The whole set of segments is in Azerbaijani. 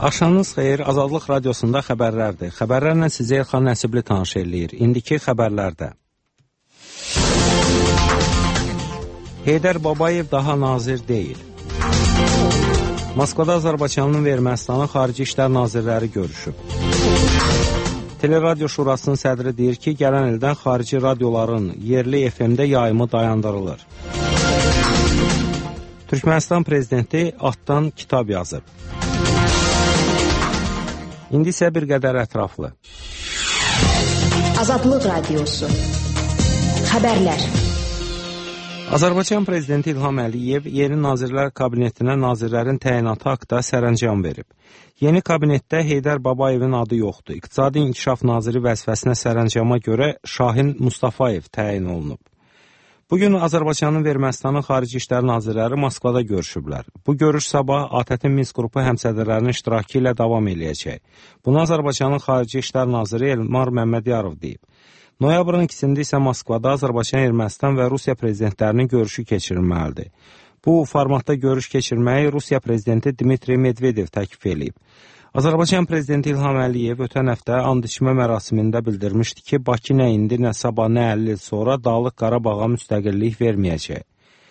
Axşamınız xeyir, Azadlıq Radiosunda xəbərlərdir. Xəbərlərlə sizə Elxan Nəsibli tanış eləyir. İndiki xəbərlərdə. Heydər Babayev daha nazir deyil. Moskvada Azərbaycanın və Ermənistanın Xarici İşlər Nazirləri görüşüb. Teleradio Şurasının sədri deyir ki, gələn ildən xarici radioların yerli FM-də yayımı dayandırılır. Türkmənistan prezidenti atdan kitab yazıb. İndi isə bir qədər ətraflı. Azadlıq Radiosu. Xəbərlər. Azərbaycan prezidenti İlham Əliyev yeni Nazirlər Kabinetinə nazirlərin təyinatı haqqında sərəncam verib. Yeni kabinetdə Heydər Babayevin adı yoxdur. İqtisadi İnkişaf Naziri vəzifəsinə sərəncama görə Şahin Mustafayev təyin olunub. Bugün Azərbaycanın və Ermənistanın Xarici İşlər Nazirləri Moskvada görüşüblər. Bu görüş sabah ATƏT Minsk qrupu həmsədrlərinin iştirakı ilə davam eləyəcək. Bunu Azərbaycanın Xarici İşlər Naziri Elmar Məmmədiyarov deyib. Noyabrın 2-sində isə Moskvada Azərbaycan, Ermənistan və Rusiya prezidentlərinin görüşü keçirilməlidir. Bu formatda görüş keçirməyi Rusiya prezidenti Dmitri Medvedev təklif eləyib. Azərbaycan prezidenti İlham Əliyev ötən həftə and içmə mərasimində bildirmişdi ki, Bakı nə indi, nə sabah, nə 50 il sonra Dağlıq Qarabağa müstəqillik verməyəcək.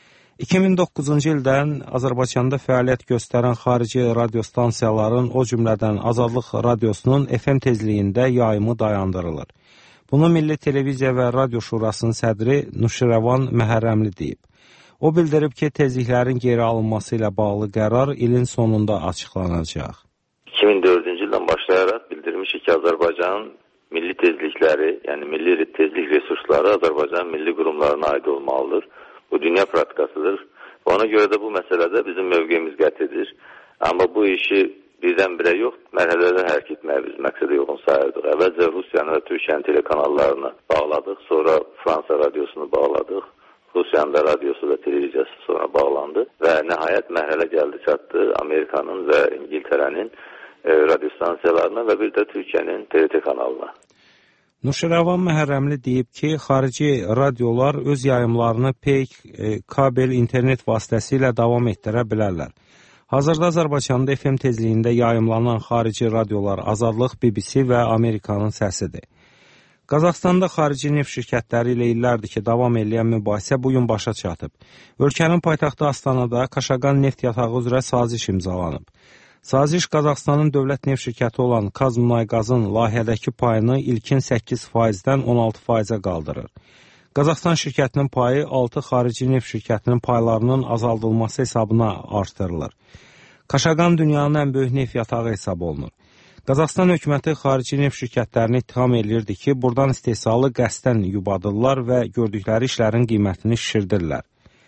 2009-cu ildən Azərbaycanda fəaliyyət göstərən xarici radiostansiyaların, o cümlədən Azadlıq Radiosunun FM tezliyində yayımı dayandırılır. Bunu Milli Televiziya və Radio Şurasının sədri Nuşirəvan Məhərrəmli deyib. O bildirib ki, tezliklərin geri alınması ilə bağlı qərar ilin sonunda açıqlanacaq. 2004-cü ildən başlayaraq bildirmişik ki, Azərbaycanın milli tezlikləri, yəni milli tezlik resursları Azərbaycanın milli qurumlarına aid olmalıdır. Bu dünya praktikasıdır. Ona görə də bu məsələdə bizim mövqeyimiz qətidir. Amma bu işi birdən-birə yox, mərhələdə hərəkət etməyə biz məqsədə yoxun sayırdıq. Əvvəlcə Rusiyanı və Türkiyənin telekanallarını bağladıq, sonra Fransa radiosunu bağladıq. Rusiyanın da radiosu və televiziyası sonra bağlandı və nəhayət mərhələ gəldi çatdı Amerikanın və İngiltərənin radiostansiyalarına və bir də Türkiyənin TRT kanalına. Nuşirəvan Məhərrəmli deyib ki, xarici radiolar öz yayımlarını peyk, kabel, internet vasitəsilə davam etdirə bilərlər. Hazırda Azərbaycanda FM tezliyində yayımlanan xarici radiolar Azadlıq, BBC və Amerikanın səsidir. Qazaxstanda xarici neft şirkətləri ilə illərdir ki, davam edən mübahisə bugün başa çatıb. Ölkənin paytaxtı Astanada Kaşagan neft yatağı üzrə saziş imzalanıb. Saziş Qazaxstanın dövlət neft şirkəti olan Kazmunayqazın layihədəki payını ilkin 8%-dən 16%-ə qaldırır. Qazaxstan şirkətinin payı 6 xarici neft şirkətinin paylarının azaldılması hesabına artırılır. Kaşagan dünyanın ən böyük neft yatağı hesab olunur. Qazaxstan hökuməti xarici neft şirkətlərini ittiham edirdi ki, buradan istehsalı qəsdən yubadırlar və gördükləri işlərin qiymətini şişirdirlər.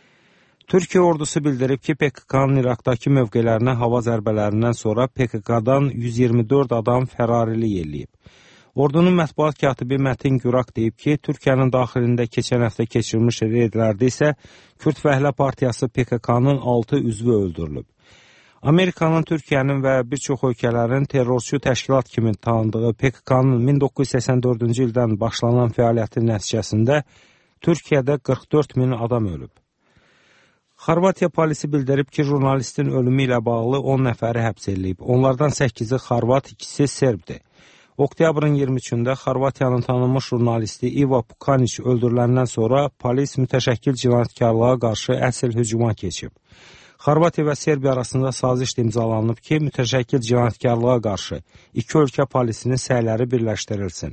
Türkiyə ordusu bildirib ki, PKK-nın İraqdakı mövqelərinə hava zərbələrindən sonra PKK-dan 124 adam fərarilik eləyib. Ordunun mətbuat katibi Mətin Güraq deyib ki, Türkiyənin daxilində keçən həftə keçirilmiş reydlərdə isə Kürd Fəhlə Partiyası PKK-nın 6 üzvü öldürülüb. Amerikanın, Türkiyənin və bir çox ölkələrin terrorçu təşkilat kimi tanıdığı PKK-nın 1984-cü ildən başlanan fəaliyyətin nəticəsində Türkiyədə 44 min adam ölüb. Xorvatiya polisi bildirib ki, jurnalistin ölümü ilə bağlı 10 nəfəri həbs edilib. Onlardan 8-i Xorvat, 2-si Serbdir. Oktyabrın 23-də Xorvatiyanın tanınmış jurnalisti Ivo Pukanić öldürüləndən sonra polis mütəşəkkil cinayətkarlığa qarşı əsl hücuma keçib. Xorvatiya və Serbiya arasında saziş imzalanıb ki, mütəşəkkil cinayətkarlığa qarşı iki ölkə polisinin səyləri birləşdirilsin.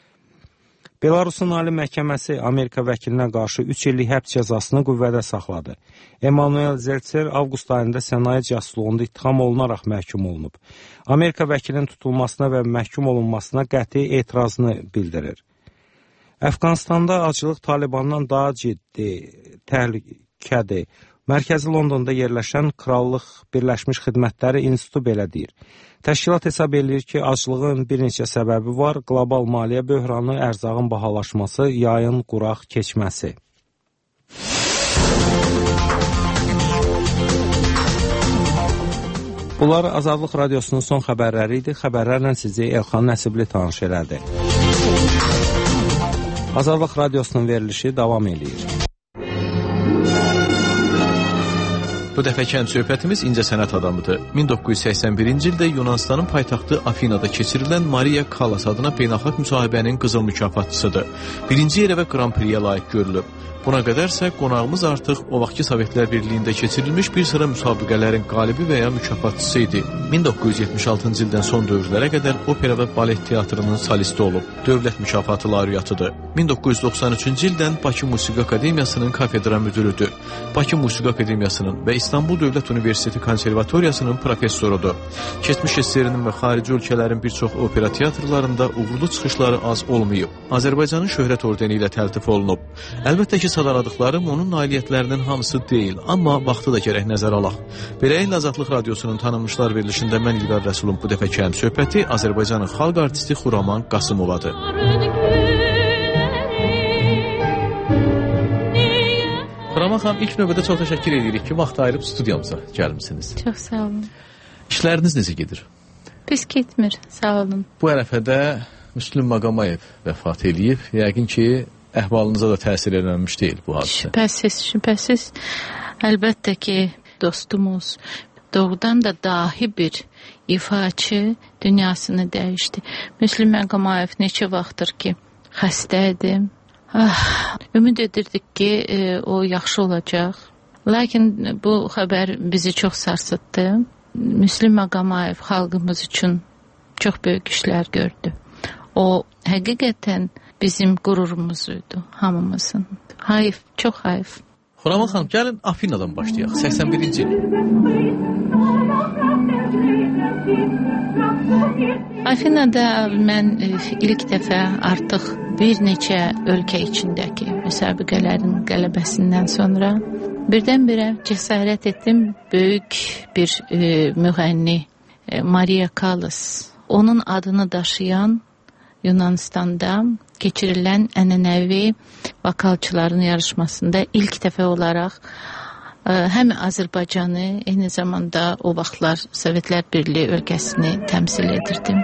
Belarusun Ali Məhkəməsi Amerika vəkilinə qarşı 3 illik həbs cəzasını qüvvədə saxladı. Emanuel Zeltser avqust ayında sənaye casusluğunda ittiham olunaraq məhkum olunub. Amerika vəkilinin tutulmasına və məhkum olunmasına qəti etirazını bildirir. Əfqanistanda aclıq Talibandan daha ciddi təhlükədir. Mərkəzi Londonda yerləşən Krallıq Birləşmiş Xidmətləri İnstitutu belə deyir. Təşkilat hesab edir ki, aclığın bir neçə səbəbi var: qlobal maliyyə böhranı, ərzağın bahalaşması, yayın quraq keçməsi. Bunlar Azadlıq Radiosunun son xəbərləri idi. Xəbərlərlə sizi Elxan Nəsibli tanış elədi. Azadlıq Radiosunun verilişi davam edir. Bu dəfəki söhbətimiz incəsənət adamıdır. 1981-ci ildə Yunanistanın paytaxtı Afinada keçirilən Maria Callas adına beynəlxalq müsahibənin qızıl mükafatçısıdır. Birinci yerə və Grand Prix-yə layiq görülüb. Buna qədərsə qonağımız artıq o vaxtki Sovetlər Birliyində keçirilmiş bir sıra müsabiqələrin qalibi və ya mükafatçısı idi. 1976-cı ildən son dövrlərə qədər opera və balet teatrının solisti olub. Dövlət mükafatı laureatıdır. 1993-cü ildən Bakı Musiqi Akademiyasının kafedra müdürüdür. Bakı Musiqi Akademiyasının və İstanbul Dövlət Universiteti Konservatoriyasının professorudur. Keçmiş SSR-nin və xarici ölkələrin bir çox opera teatrlarında uğurlu çıxışları az olmayıb. Azərbaycanın şöhrət ordeni ilə təltif olunub. Əlbəttə ki, sadaladıqlarım onun nailiyyətlərinin hamısı deyil, amma vaxtı da gərək nəzərə alaq. Beləliklə Azadlıq Radiosunun tanınmışlar verilişində mən İlqar Rəsulun bu dəfəki söhbəti Azərbaycanın xalq artisti Xuraman Qasımovadır. Xuraman xanım, ilk növbədə çox təşəkkür edirik ki, vaxt ayırıb studiyamıza gəlmisiniz. Çox sağ olun. İşləriniz necə gedir? Pis getmir, sağ olun. Bu ərəfədə Müslüm Maqomayev vəfat eləyib. Yəqin ki, əhvalınıza da təsir eləmiş deyil bu hadisə. Şübhəsiz. Əlbəttə ki, dostumuz doğrudan da dahi bir ifaçı dünyasını dəyişdi. Müslüm Maqomayev neçə vaxtdır ki, xəstə idi. Ümid edirdik ki, o yaxşı olacaq. Lakin bu xəbər bizi çox sarsıtdı. Müslüm Maqomayev xalqımız üçün çox böyük işlər gördü. O həqiqətən bizim qürurumuzuydu, hamımızın. Hayf, çox hayf. Xuraman xanım, gəlin Afinadan başlayaq. 81-ci il. Afinada mən ilk dəfə artıq bir neçə ölkə içindəki müsabiqələrin qələbəsindən sonra birdən-birə cəsarət etdim. Böyük bir müğənni Maria Callas, onun adını daşıyan Yunanistanda keçirilən ənənəvi vokalçıların yarışmasında ilk dəfə olaraq həm Azərbaycanı, eyni zamanda o vaxtlar Sovetlər Birliyi ölkəsini təmsil edirdim.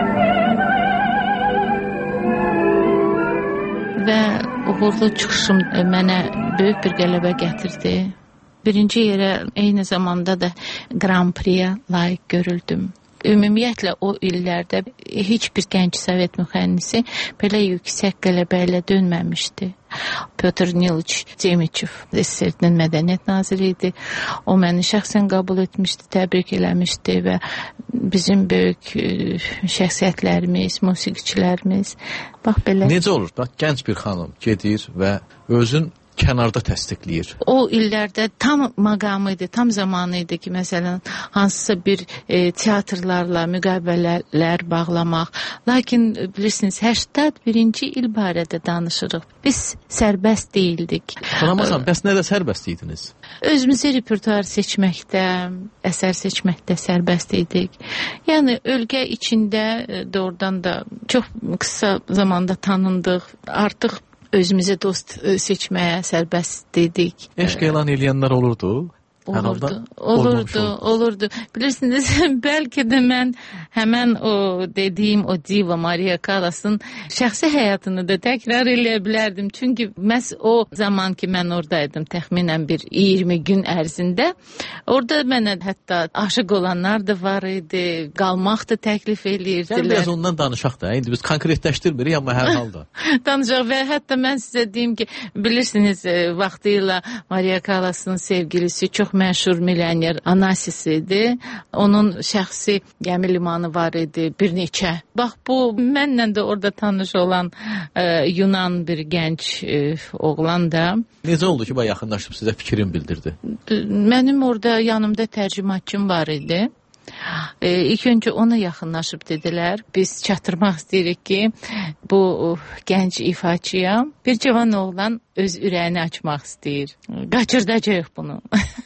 Və uğurlu çıxışım mənə böyük bir qələbə gətirdi. Birinci yerə eyni zamanda da Grand Prix-yə layiq görüldüm. Ümumiyyətlə o illərdə heç bir gənc Sovet müğənnisi belə yüksək qələbə ilə dönməmişdi. Pyotr Niliç Demiçev, SSR-nin mədəniyyət naziri idi. O məni şəxsən qəbul etmişdi, təbrik eləmişdi və bizim böyük şəxsiyyətlərimiz, musiqiçilərimiz bax belə. Necə olur? Bax, gənc bir xanım gedir və özün kənarda təsdiqləyir. O illərdə tam məqamı idi, tam zamanı idi ki, məsələn, hansısa bir teatrlarla müqavilələr bağlamaq. Lakin bilirsiniz, 81-ci il barədə danışırıq. Biz sərbəst deyildik. Xuraman, bəs nədə sərbəst idiniz? Özümüzü repertuar seçməkdə, əsər seçməkdə sərbəst idik. Yəni, ölkə içində doğrudan da çox qısa zamanda tanındıq. Artıq özümüzə dost seçməyə sərbəst dedik. Eşq elan eləyənlər olurdu? Olurdu. Bilirsiniz, bəlkə də mən həmən o dediyim o diva Maria Callas'ın şəxsi həyatını da təkrar eləyə bilərdim. Çünki məhz o zaman ki mən oradaydım, təxminən bir 20 gün ərzində, orada mənə hətta aşıq olanlar da var idi, qalmaq da təklif eləyirdilər. Sən biraz ondan danışaq da, indi biz konkretləşdirmirik, amma hər halda. Danışaq və hətta mən sizə deyim ki, bilirsiniz, vaxtıyla Maria Callas'ın sevgilisi çox məşhur milyoner Anasis idi. Onun şəxsi gəmi limanı var idi, bir neçə. Bax, bu mənlə də orada tanış olan Yunan bir gənc oğlan da. Necə oldu ki, yaxınlaşıb sizə fikrin bildirdi? Mənim orada yanımda tərcümaçım var idi. İlk öncə ona yaxınlaşıb dedilər, biz çatdırmaq istəyirik ki, bu gənc ifaçıya bir cavan oğlan öz ürəyini açmaq istəyir. Qaçırdacaq bunu.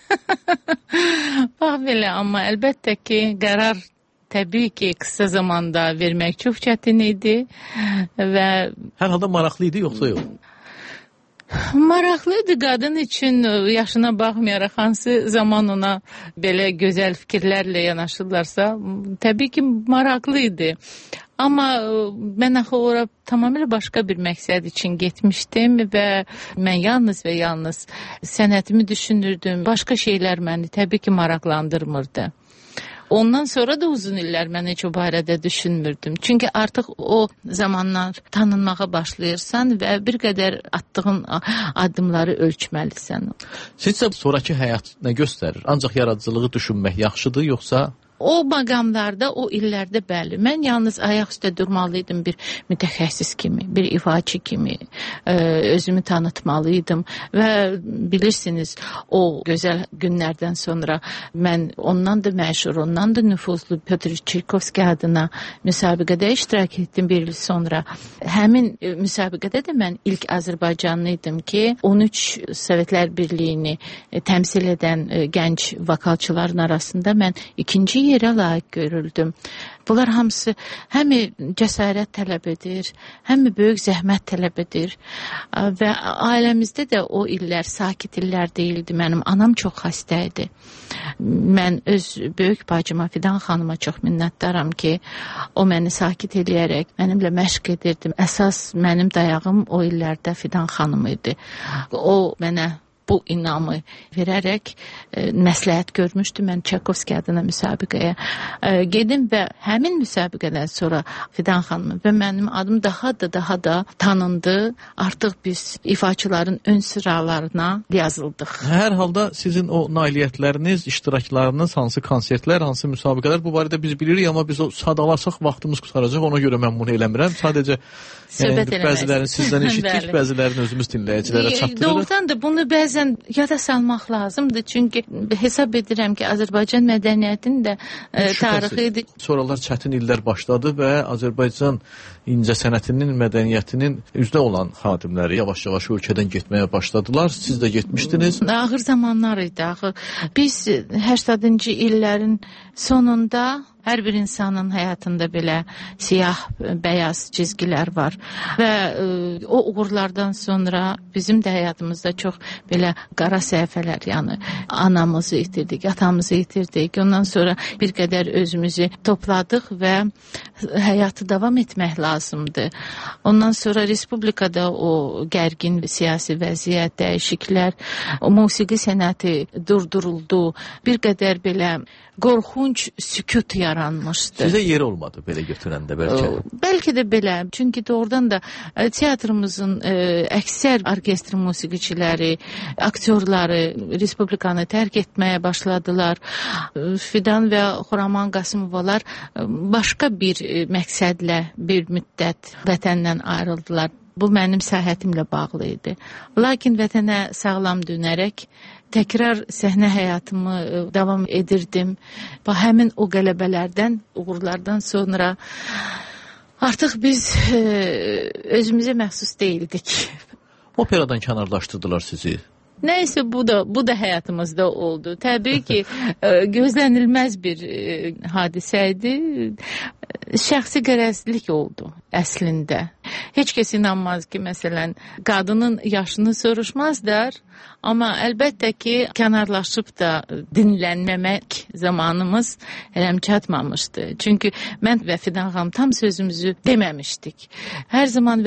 Bax belə, amma əlbəttə ki, qərar təbii ki, qısa zamanda vermək çox çətin idi və... Hər halda maraqlı idi, yoxsa yox? Maraqlıdır qadın üçün, yaşına baxmayaraq hansı zaman ona belə gözəl fikirlərlə yanaşırlarsa, təbii ki maraqlı idi. Amma mən axı ora tamamilə başqa bir məqsəd üçün getmişdim və mən yalnız və yalnız sənətimi düşünürdüm. Başqa şeylər məni təbii ki maraqlandırmırdı. Ondan sonra da uzun illər mən heç o barədə düşünmürdüm. Çünki artıq o zamanlar tanınmağa başlayırsan və bir qədər attığın addımları ölçməlisən. Sizcə sonrakı həyat nə göstərir? Ancaq yaradıcılığı düşünmək yaxşıdır, yoxsa? O məqamlarda, o illərdə bəli. Mən yalnız ayaq üstə durmalıydım bir mütəxəssis kimi, bir ifaçı kimi. Özümü tanıtmalıydım və bilirsiniz, o gözəl günlərdən sonra mən ondan da məşhur, ondan da nüfuzlu Pyotr Çaykovski adına müsabiqədə iştirak etdim bir il sonra. Həmin müsabiqədə də mən ilk Azərbaycanlı idim ki, 13 Sovetlər Birliyini təmsil edən gənc vokalçıların arasında mən ikinci yerə layiq görüldüm. Bunlar hamısı həm cəsarət tələb edir, həm böyük zəhmət tələb edir və ailəmizdə də o illər sakit illər deyildi. Mənim anam çox xəstə idi. Mən öz böyük bacıma Fidan xanıma çox minnətdaram ki, o məni sakit eləyərək mənimlə məşq edirdi. Əsas mənim dayağım o illərdə Fidan xanım idi. O mənə bu inamı verərək məsləhət görmüşdü. Mən Çaykovski adına müsabiqəyə gedim və həmin müsabiqədən sonra Fidan xanım və mənim adım daha da tanındı. Artıq biz ifaçıların ön sıralarına yazıldıq. Hər halda sizin o nailiyyətləriniz, iştiraklarınız, hansı konsertlər, hansı müsabiqələr, bu barədə biz bilirik, amma biz o sadalarsak vaxtımız qutaracaq. Ona görə mən bunu eləmirəm. Sadəcə bəzilərini sizdən eşitdik, bəzilərini özümüz dinləyicilərə çatdırırıq. Doğrudan da bunu bəzən yada salmaq lazımdır. Çünki hesab edirəm ki, Azərbaycan mədəniyyətinin də tarixidir. Sonralar çətin illər başladı və Azərbaycan incəsənətinin, mədəniyyətinin üzdə olan xadimləri yavaş-yavaş ölkədən getməyə başladılar. Siz də getmişdiniz. Ağır zamanlar idi. Biz 80-cı illərin sonunda hər bir insanın həyatında belə siyah, bəyaz cizgilər var və o uğurlardan sonra bizim də həyatımızda çox belə qara səhifələr, yəni anamızı itirdik, atamızı itirdik. Ondan sonra bir qədər özümüzü topladıq və həyatı davam etmək lazımdır. Ondan sonra respublikada o gərgin siyasi vəziyyət, dəyişiklər, o musiqi sənəti durduruldu. Bir qədər belə qorxunc sükut yaranmışdı. Sizə yeri olmadı belə götürəndə bəlkə? Bəlkə də belə. Çünki doğrudan da teatrımızın əksər orkestr musiqiçiləri, aktyorları respublikanı tərk etməyə başladılar. Fidan və Xuraman Qasımovalar başqa bir məqsədlə bir müddət vətəndən ayrıldılar. Bu mənim səhhətimlə bağlı idi. Lakin vətənə sağlam dönərək təkrar səhnə həyatımı davam edirdim. Və həmin o qələbələrdən, uğurlardan sonra artıq biz özümüzə məxsus deyildik. Operadan kənarlaşdırdılar sizi. Nəysə bu da həyatımızda oldu. Təbii ki, gözlənilməz bir hadisə idi. Şəxsi qərəzlik oldu əslində. Heç kəs inanmaz ki, məsələn, qadının yaşını soruşmazlar, amma əlbəttə ki, kənarlaşıb da dinlənməmək zamanımız hələm çatmamışdı. Çünki mən və Fidan xanım tam sözümüzü deməmişdik. Hər zaman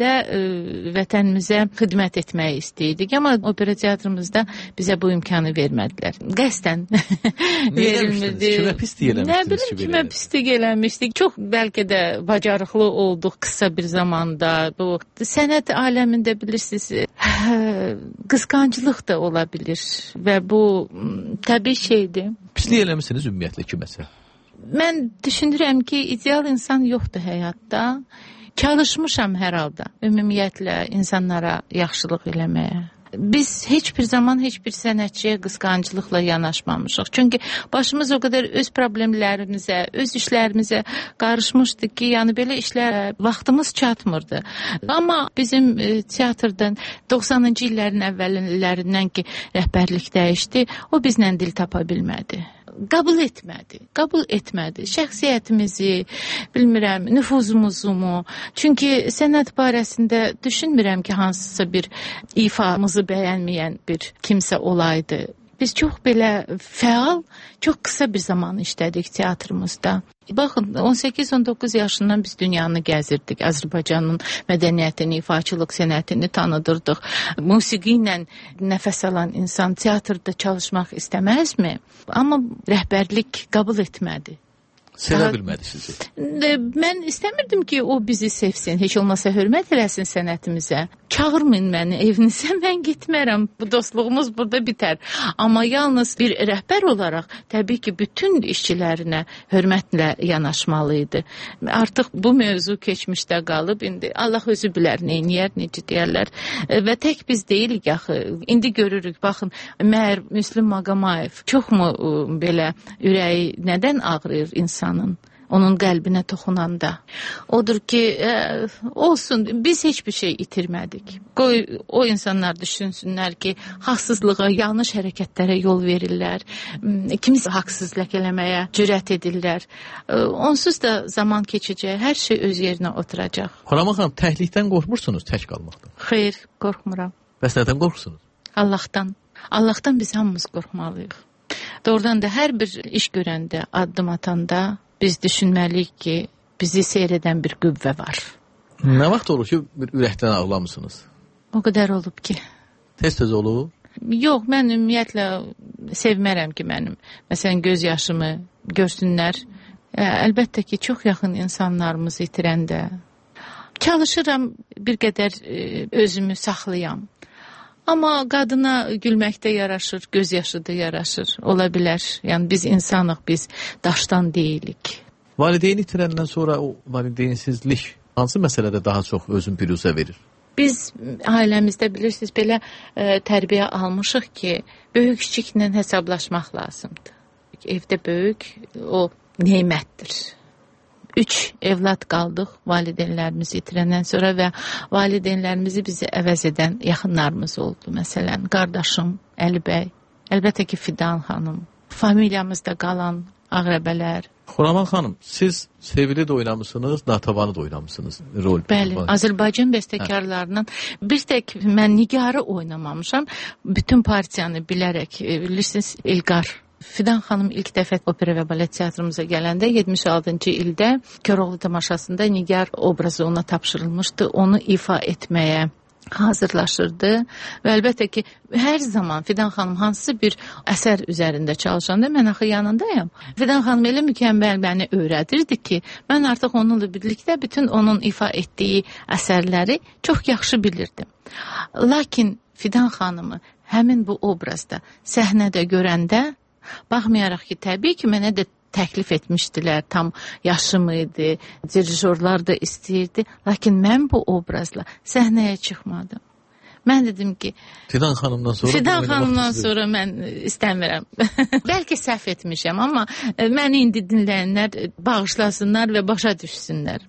vətənimizə xidmət etməyi istəyirdik, amma opera teatrımızda bizə bu imkanı vermədilər. Qəsdən verilmirdi. Kimə pislik eləmişdiniz? Nə bilim, kimə pislik eləmişdik. Çox bəlkə də bacarıqlı olduq qısa bir zamanda. Bu sənət aləmində bilirsiniz, qısqanclıq da ola bilir və bu təbii şeydir. Pislik eləmişsiniz ümumiyyətlə kiməsə? Mən düşünürəm ki, ideal insan yoxdur həyatda. Çalışmışam hər halda ümumiyyətlə insanlara yaxşılıq eləməyə. Biz heç bir zaman heç bir sənətçiyə qısqanclıqla yanaşmamışıq. Çünki başımız o qədər öz problemlərimizə, öz işlərimizə qarışmışdı ki, yəni belə işlərə vaxtımız çatmırdı. Amma bizim teatrdan 90-cı illərin əvvəllərindən ki, rəhbərlik dəyişdi, o bizlə dil tapa bilmədi. Qəbul etmədi. Şəxsiyyətimizi, bilmirəm, nüfuzumuzu mu? Çünki sənət barəsində düşünmürəm ki, hansısa bir ifamızı bəyənməyən bir kimsə olaydı. Biz çox belə fəal, çox qısa bir zaman işlədik teatrımızda. Baxın, 18-19 yaşından biz dünyanı gəzirdik. Azərbaycanın mədəniyyətini, ifaçılıq sənətini tanıdırdıq. Musiqi ilə nəfəs alan insan teatrda çalışmaq istəməzmi? Amma rəhbərlik qəbul etmədi. Sevə bilmədi sizi. Mən istəmirdim ki, o bizi sevsin, heç olmasa hörmət eləsin sənətimizə. Çağırmayın məni evinizə, mən getmərəm. Bu dostluğumuz burada bitər. Amma yalnız bir rəhbər olaraq təbii ki, bütün işçilərinə hörmətlə yanaşmalıydı. Artıq bu mövzu keçmişdə qalıb, indi Allah özü bilər, neyniyər, necə deyərlər. Və tək biz deyilik axı. İndi görürük, baxın, Məhər Müslüm Maqamayev çoxmu belə ürəyi nədən ağrıyır insan? Onun qəlbinə toxunanda. Odur ki, olsun, biz heç bir şey itirmədik. Qoy o insanlar düşünsünlər ki, haqsızlığa, yanlış hərəkətlərə yol verirlər. Kimisi haqsız ləkələməyə cürət edirlər. Onsuz da zaman keçəcək, hər şey öz yerinə oturacaq. Xuraman xanım, təklikdən qorxmursunuz, tək qalmaqdan? Xeyr, qorxmuram. Bəs nədən qorxursunuz? Allahdan. Allahdan biz hamımız qorxmalıyıq. Doğrudan da hər bir iş görəndə, addım atanda biz düşünməliyik ki, bizi seyr edən bir qüvvə var. Nə vaxt olur ki, bir ürəkdən ağlamısınız? O qədər olub ki. Tez-tez olur? Yox, mən ümumiyyətlə sevmərəm ki, mənim. Məsələn, göz yaşımı görsünlər. Əlbəttə ki, çox yaxın insanlarımızı itirəndə. Çalışıram bir qədər özümü saxlayam. Amma qadına gülməkdə yaraşır, göz yaşı da yaraşır. Ola bilər. Yəni biz insanıq, biz daşdan deyilik. Valideyni itirəndən sonra o valideynsizlik hansı məsələdə daha çox özün pürüzə verir? Biz ailəmizdə bilirsiniz belə tərbiyə almışıq ki, böyük-kiçiklə hesablaşmaq lazımdır. Evdə böyük o nemətdir. 3 evlad qaldıq valideynlərimizi itirəndən sonra və valideynlərimizi bizi əvəz edən yaxınlarımız oldu. Məsələn, qardaşım Əli bəy, əlbəttə ki, Fidan xanım, familiyamızda qalan Ağrəbələr. Xuraman xanım, siz Sevili də oynamısınız, Natəvanı da oynamısınız rol. Bəli, Azərbaycan bəstəkarlarından bir tək mən Nigarı oynamamışam. Bütün partiyanı bilərək, bilirsiniz, İlqar. Fidan xanım ilk dəfə opera və balet teatrımıza gələndə 76-cı ildə Köroğlu tamaşasında Nigar obrazı ona tapşırılmışdı. Onu ifa etməyə hazırlaşırdı və əlbəttə ki, hər zaman Fidan xanım hansısa bir əsər üzərində çalışanda mən axı yanındayam. Fidan xanım elə mükəmməl məni öyrədirdi ki, mən artıq onunla birlikdə bütün onun ifa etdiyi əsərləri çox yaxşı bilirdim. Lakin Fidan xanımı həmin bu obrazda səhnədə görəndə, baxmayaraq ki, təbii ki, mənə də təklif etmişdilər, tam yaşım idi, dirijorlar da istəyirdi, lakin mən bu obrazla səhnəyə çıxmadım. Mən dedim ki, Fidan xanımdan sonra mən istəmirəm. Bəlkə səhv etmişəm, amma məni indi dinləyənlər bağışlasınlar və başa düşsünlər.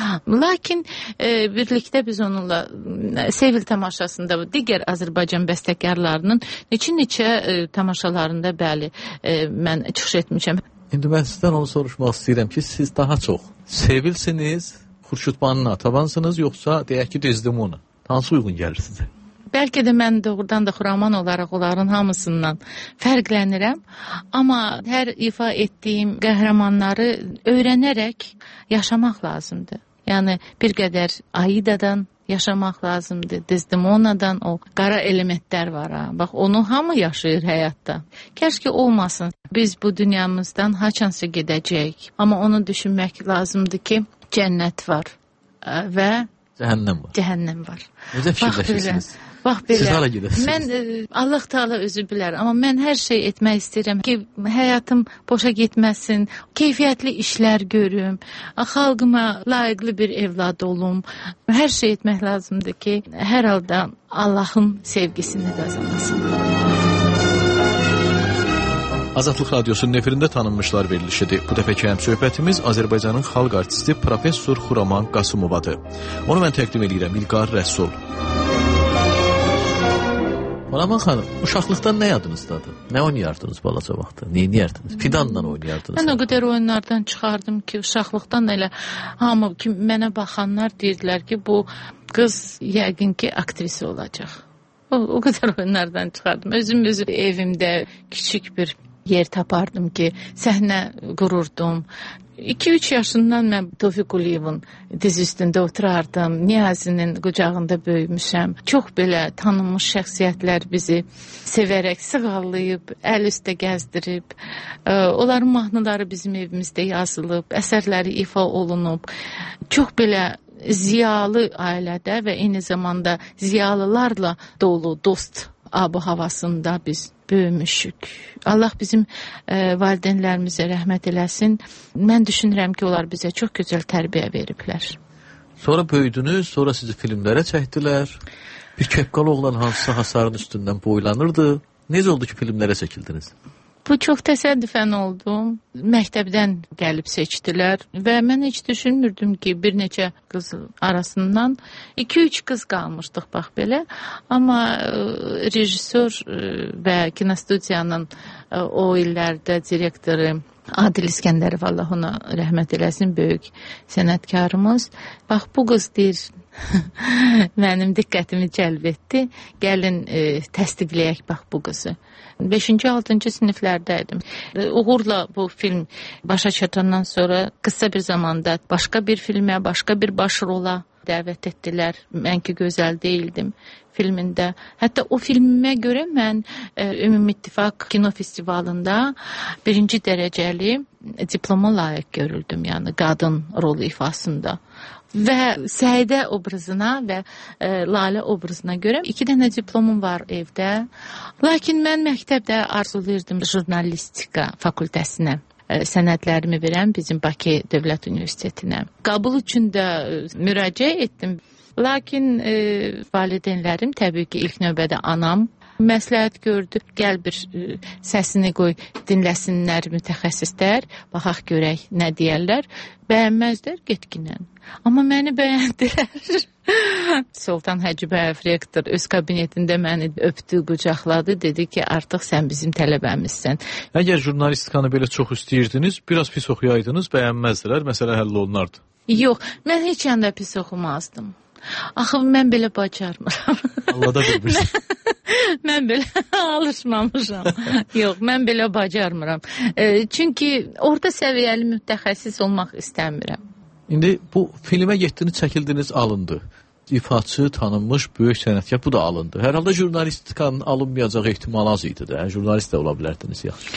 Lakin birlikdə biz onunla Sevil tamaşasında, digər Azərbaycan bəstəkarlarının neçə tamaşalarında bəli, mən çıxış etmişəm. İndi mən sizdən onu soruşmaq istəyirəm ki, siz daha çox Sevilsiniz, Xurşudbanu Natəvansınız, yoxsa deyək ki, Desdemona? Hansı uyğun gəlir sizə? Bəlkə də mən doğrudan da Xuraman olaraq onların hamısından fərqlənirəm. Amma hər ifa etdiyim qəhrəmanları öyrənərək yaşamaq lazımdır. Yəni bir qədər Aidadan yaşamaq lazımdır. Desdemonadan o qara elementlər var ha. Bax, onu hamı yaşayır həyatda. Kəşki olmasın. Biz bu dünyamızdan haçansa gedəcəyik. Amma onu düşünmək lazımdır ki, cənnət var və cəhənnəm var. Necə fikirləşirsiniz? Bax belə, siz hara gedəsiniz? Mən Allah Teala özü bilər, amma mən hər şey etmək istəyirəm ki, həyatım boşa getməsin, keyfiyyətli işlər görüm, xalqıma layiqli bir evlad olum. Hər şey etmək lazımdır ki, hər halda Allahın sevgisini qazanasın. Azadlıq Radiosunun efirində tanınmışlar verilişidir. Bu dəfəki həmsöhbətimiz Azərbaycanın xalq artisti Professor Xuraman Qasımovadır. Onu mən təqdim edirəm, İlqar Rəsul. Xuraman xanım, uşaqlıqdan nə yadınızdadır? Nə oynayardınız balaca vaxtda? Neyniyərdiniz? Fidanla oynayardınız? Mən o qədər oyunlardan çıxardım ki, uşaqlıqdan elə hamı ki, mənə baxanlar deyirdilər ki, bu qız yəqin ki, aktrisi olacaq. O qədər oyunlardan çıxardım. Özüm evimdə kiçik bir yer tapardım ki, səhnə qururdum. 2-3 yaşından mən Tofiq Quliyevin dizi üstündə oturardım. Niyazinin qucağında böyümüşəm. Çox belə tanınmış şəxsiyyətlər bizi sevərək sığallayıb, əl üstə gəzdirib. Onların mahnıları bizim evimizdə yazılıb, əsərləri ifa olunub. Çox belə ziyalı ailədə və eyni zamanda ziyalılarla dolu, dost ab-havasında biz böyümüşük. Allah bizim valideynlərimizə rəhmət eləsin. Mən düşünürəm ki, onlar bizə çox gözəl tərbiyə veriblər. Sonra böyüdünüz, sonra sizi filmlərə çəkdilər. Bir kepqalı oğlan hansısa hasarın üstündən boylanırdı. Necə oldu ki, filmlərə çəkildiniz? Bu çox təsadüfən oldu. Məktəbdən gəlib seçdilər və mən heç düşünmürdüm ki, bir neçə qız arasından 2-3 qız qalmışdıq bax belə. Amma rejissor və kinostudiyanın o illərdə direktoru Adil İskəndərov, Allah ona rəhmət eləsin, böyük sənətkarımız. Bax bu qız deyir, mənim diqqətimi cəlb etdi. Gəlin təsdiqləyək bax bu qızı. 5-ci, 6-cı siniflərdəydim. Uğurla bu film başa çatandan sonra qısa bir zamanda başqa bir filmə, başqa bir başrola dəvət etdilər. Mən ki, gözəl deyildim filmində. Hətta o filmimə görə mən Ümumi İttifaq Kino Festivalında 1-ci dərəcəli diploma layiq görüldüm, yəni qadın rolu ifasında. Və Səidə obrazına və Lalə obrazına görə 2 dənə diplomum var evdə. Lakin mən məktəbdə arzulayırdım jurnalistika fakültəsinə sənədlərimi verən bizim Bakı Dövlət Universitetinə. Qəbul üçün də müraciət etdim. Lakin valideynlərim, təbii ki, ilk növbədə anam məsləhət gördü. Gəl bir səsini qoy, dinləsinlər mütəxəssislər, baxaq görək nə deyərlər. Bəyənməzlər, getginən. Amma məni bəyəndilər. Sultan Hacıbəyev rektor öz kabinetində məni öpdü, qucaqladı, dedi ki, artıq sən bizim tələbəmizsən. Əgər jurnalistikanı belə çox istəyirdiniz, biraz pis oxuyaydınız, bəyənməzdilər, məsələ həll olunardı. Yox, mən heç yanda pis oxumazdım. Axı, mən belə bacarmıram. Allah da bilmirsin. Mən belə alışmamışam. Yox, mən belə bacarmıram. Çünki orada səviyyəli mütəxəssis olmaq istəmirəm. İndi bu filmə getdiniz, çəkildiniz, alındı. İfaçı, tanınmış, böyük sənətkar, bu da alındı. Hər halda jurnalistikanın alınmayacağı ehtimal az idi də. Jurnalist də ola bilərdiniz, yaxşı.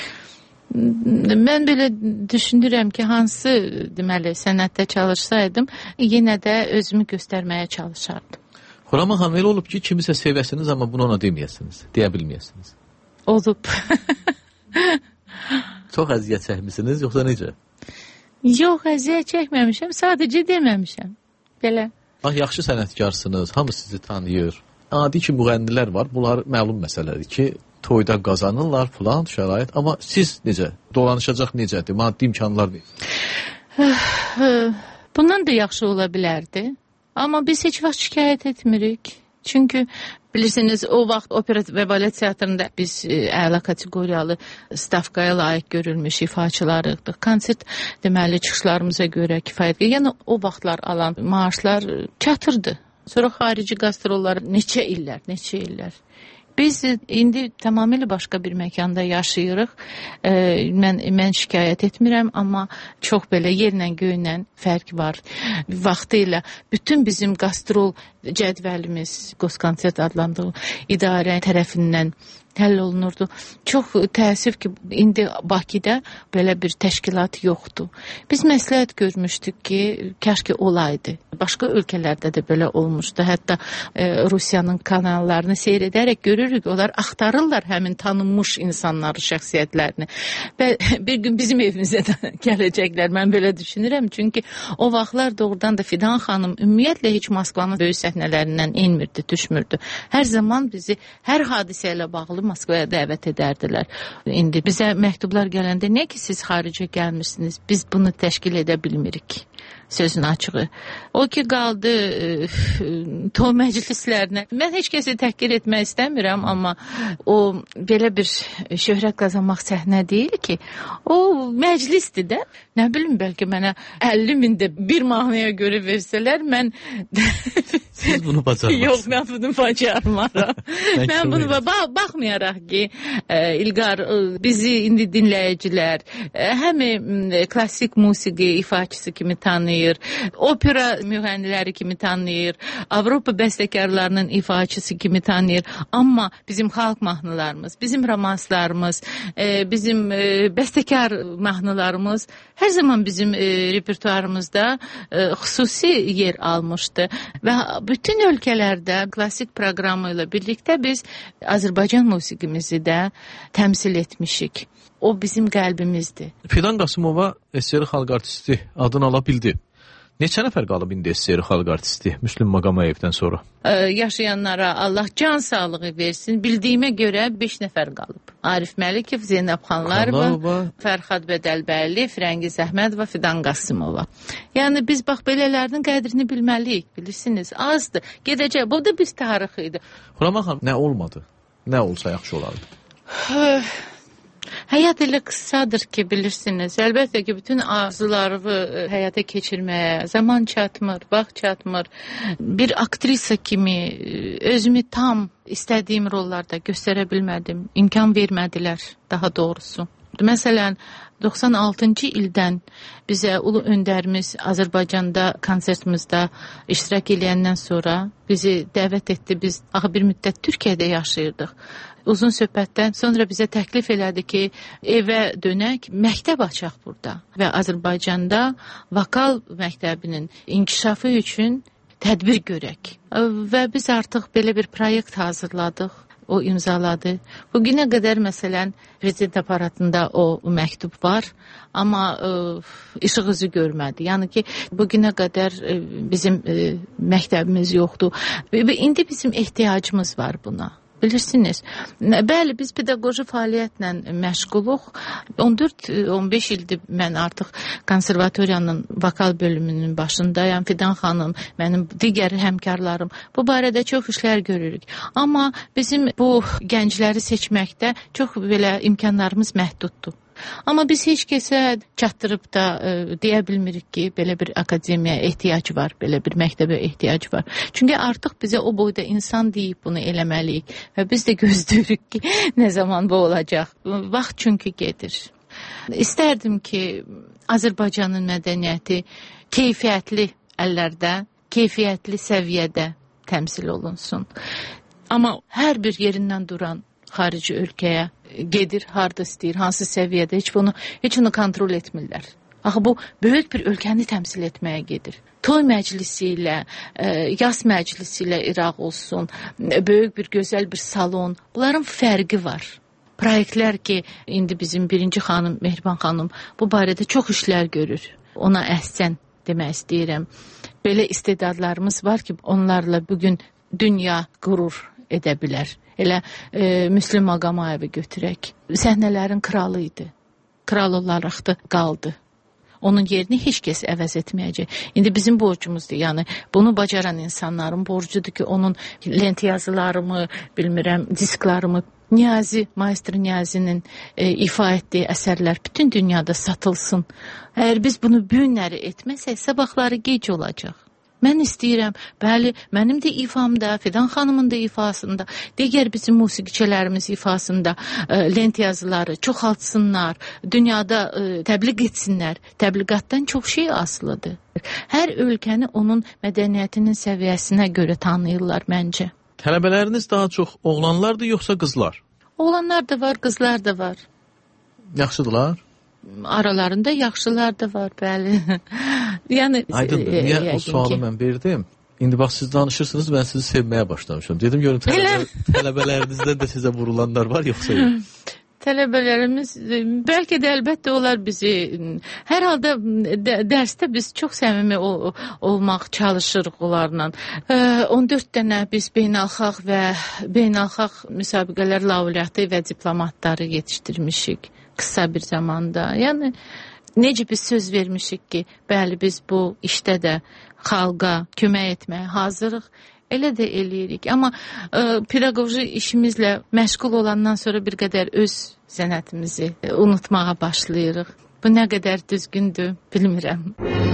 Mən belə düşünürəm ki, hansı deməli sənətdə çalışsaydım, yenə də özümü göstərməyə çalışardım. Xuraman xanım, elə olub ki, kimisə sevəsiniz, amma bunu ona deməyəsiniz, deyə bilməyəsiniz. Olub. Çox əziyyət çəkmisiniz, yoxsa necə? Yox, əziyyət çəkməmişəm, sadəcə deməmişəm. Belə. Bax, yaxşı sənətkarsınız, hamı sizi tanıyır. Adi ki, müğənnilər var, bunlar məlum məsələdir ki, toyda qazanırlar filan şərait, amma siz necə? Dolanışacaq necədir? Maddi imkanlar necə? Bundan da yaxşı ola bilərdi. Amma biz heç vaxt şikayət etmirik. Çünki bilirsiniz, o vaxt opera və balet teatrında biz əla kateqoriyalı stavkaya layiq görülmüş ifaçılarıqdıq. Konsert deməli çıxışlarımıza görə kifayət. Yəni o vaxtlar alan maaşlar çatırdı. Sonra xarici qastrollar neçə illər. Biz indi tamamilə başqa bir məkanda yaşayırıq. Mən şikayət etmirəm, amma çox belə yerlə göylə fərq var. Vaxtı ilə bütün bizim qastrol cədvəlimiz, Qoskonsert adlandığı idarə tərəfindən həll olunurdu. Çox təəssüf ki, indi Bakıda belə bir təşkilat yoxdur. Biz məsləhət görmüşdük ki, kaş ki olaydı. Başqa ölkələrdə də belə olmuşdu. Hətta Rusiyanın kanallarını seyr edərək görürük, onlar axtarırlar həmin tanınmış insanları, şəxsiyyətlərini. Və bir gün bizim evimizə də gələcəklər, mən belə düşünürəm. Çünki o vaxtlar doğrudan da Fidan xanım ümumiyyətlə heç Moskvanın böyük səhnələrindən enmirdi, düşmürdü. Hər zaman bizi hər hadisə ilə bağlı Moskvaya dəvət edərdilər. İndi bizə məktublar gələndə, nə ki siz xaricə gəlmirsiniz, biz bunu təşkil edə bilmirik. sözün açığı. O ki qaldı toy məclislərinə. Mən heç kəsi təhqir etmək istəmirəm, amma o belə bir şöhrət qazanmaq səhnə deyil ki, o məclisdir də. Nə bilim, bəlkə mənə 50.000 də bir mahnıya görə versələr, mən siz bunu bacarmazsınız. Yox, mən bunu bacarmaram. Mən bunu baxmayaraq ki, İlqar bizi indi dinləyicilər həm klassik musiqi ifaçısı kimi tanıyır, opera müğənniləri kimi tanıyır, Avropa bəstəkarlarının ifaçısı kimi tanıyır. Amma bizim xalq mahnılarımız, bizim romanslarımız, bizim bəstəkar mahnılarımız hər zaman bizim repertuarımızda xüsusi yer almışdı. Və bütün ölkələrdə klassik proqramı ilə birlikdə biz Azərbaycan musiqimizi də təmsil etmişik. O bizim qəlbimizdir. Fidan Qasımova SSR xalq artisti adını ala bildi. Neçə nəfər qalıb indi SSR xalq artisti Müslüm Maqamayevdən sonra? Yaşayanlara Allah can sağlığı versin. Bildiyimə görə 5 nəfər qalıb. Arif Məlikov, Zeynəb Xanlarova, Fərxad Bədəlbəyli, Firəngiz Əhmədova, Fidan Qasımova. Yəni biz bax belələrinin qədrini bilməliyik, bilirsiniz. Azdır. Gedəcək. Bu da bir tarix idi. Xuraman xanım, nə olmadı? Nə olsa yaxşı olardı? Həyat elə qısadır ki, bilirsiniz. Əlbəttə ki, bütün arzuları həyata keçirməyə zaman çatmır, vaxt çatmır. Bir aktrisa kimi özümü tam istədiyim rollarda göstərə bilmədim. İmkan vermədilər, daha doğrusu. Məsələn, 96-cı ildən bizə ulu öndərimiz Azərbaycanda konsertimizdə iştirak eləyəndən sonra bizi dəvət etdi. Biz axı bir müddət Türkiyədə yaşayırdıq. Uzun söhbətdən sonra bizə təklif elədi ki, evə dönək, məktəb açaq burada. Və Azərbaycanda vokal məktəbinin inkişafı üçün tədbir görək. Və biz artıq belə bir proyekt hazırladıq. O imzaladı. Bugünə qədər məsələn prezident aparatında o məktub var, amma işıq üzü görmədi. Yəni ki, bugünə qədər bizim məktəbimiz yoxdur. İndi bizim ehtiyacımız var buna. Bilirsiniz, bəli, biz pedaqoji fəaliyyətlə məşğuluq. 14-15 ildir mən artıq konservatoriyanın vokal bölümünün başındayam. Fidan xanım, mənim digər həmkarlarım bu barədə çox işlər görürük. Amma bizim bu gəncləri seçməkdə çox belə imkanlarımız məhduddur. Amma biz heç kəsə çatdırıb da deyə bilmirik ki, belə bir akademiyaya ehtiyac var, belə bir məktəbə ehtiyac var. Çünki artıq bizə o boyda insan deyib bunu eləməliyik və biz də gözləyirik ki, nə zaman bu olacaq. Vaxt çünki gedir. İstərdim ki, Azərbaycanın mədəniyyəti keyfiyyətli əllərdə, keyfiyyətli səviyyədə təmsil olunsun. Amma hər bir yerindən duran xarici ölkəyə gedir, harda istəyir, hansı səviyyədə, heç onu kontrol etmirlər. Axı bu, böyük bir ölkəni təmsil etməyə gedir. Toy məclisi ilə, yas məclisi ilə İraq olsun, böyük bir, gözəl bir salon, bunların fərqi var. Proyektlər ki, indi bizim birinci xanım, Mehriban xanım, bu barədə çox işlər görür. Ona əhsən demək istəyirəm. Belə istedadlarımız var ki, onlarla bugün dünya qürur edə bilər. Elə Müslüm Maqamayevi götürək. Səhnələrin kralı idi. Kral olaraq da qaldı. Onun yerini heç kəs əvəz etməyəcək. İndi bizim borcumuzdur. Yəni bunu bacaran insanların borcudur ki, onun lent yazılarımı, bilmirəm, disklarımı, Maestro Niyazinin ifa etdiyi əsərlər bütün dünyada satılsın. Əgər biz bunu bu günləri etməsək, sabahları gec olacaq. Mən istəyirəm, bəli, mənim də ifamda, Fidan xanımın da ifasında, digər bizim musiqiçilərimiz ifasında lent yazıları çoxaltsınlar, dünyada təbliğ etsinlər. Təbliğatdan çox şey asılıdır. Hər ölkəni onun mədəniyyətinin səviyyəsinə görə tanıyırlar məncə. Tələbələriniz daha çox oğlanlardır, yoxsa qızlar? Oğlanlar da var, qızlar da var. Yaxşıdırlar? Aralarında yaxşılar da var, bəli. Yəni, aydındır, niyə o sualı mən verdim? İndi bax, siz danışırsınız, mən sizi sevməyə başlamışım. Dedim, görün, tələbələrinizdən də sizə vurulanlar var, yoxsa yox? Tələbələrimiz, bəlkə də əlbəttə onlar bizi, hər halda dərsdə biz çox səmimi olmaq çalışırıq onlarla. 14 dənə biz beynəlxalq və beynəlxalq müsabiqələr laureatı və diplomatları yetişdirmişik qısa bir zamanda. Yəni, necə biz söz vermişik ki, bəli biz bu işdə də xalqa kömək etməyə hazırıq. Elə də eləyirik. Amma pedaqoji işimizlə məşğul olandan sonra bir qədər öz sənətimizi unutmağa başlayırıq. Bu nə qədər düzgündür, bilmirəm.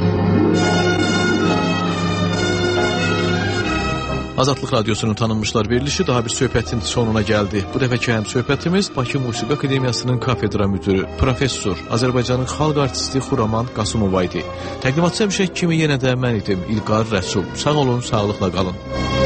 Azadlıq Radiosunun tanınmışlar verilişi daha bir söhbətin sonuna gəldi. Bu dəfəki həm söhbətimiz Bakı Musiqi Akademiyasının kafedra müdürü, professor, Azərbaycanın xalq artisti Xuraman Qasımova idi. Təqdimatçı həmişə kimi yenə də mən idim, İlqar Rəsul. Sağ olun, sağlıqla qalın.